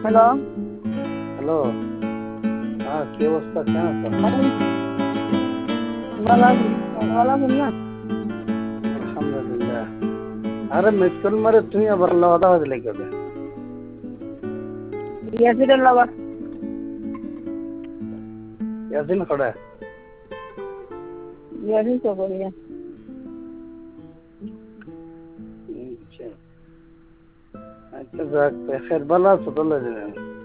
Hello. Hello. হ্যাঁ, কি অবস্থা, কেমন আছো? ভালো আছি। ভালো আছেন না? আলহামদুলিল্লাহ। আরে মিস কল মারে তুই আবার লওয়া দাওয়া দিলে কবে? ইয়াসিরের লগত ইয়াসিন খড়া। ইয়াসির চকরিয়া। আচ্ছা। আচ্ছা যাক, ফের ভালো আছো তো?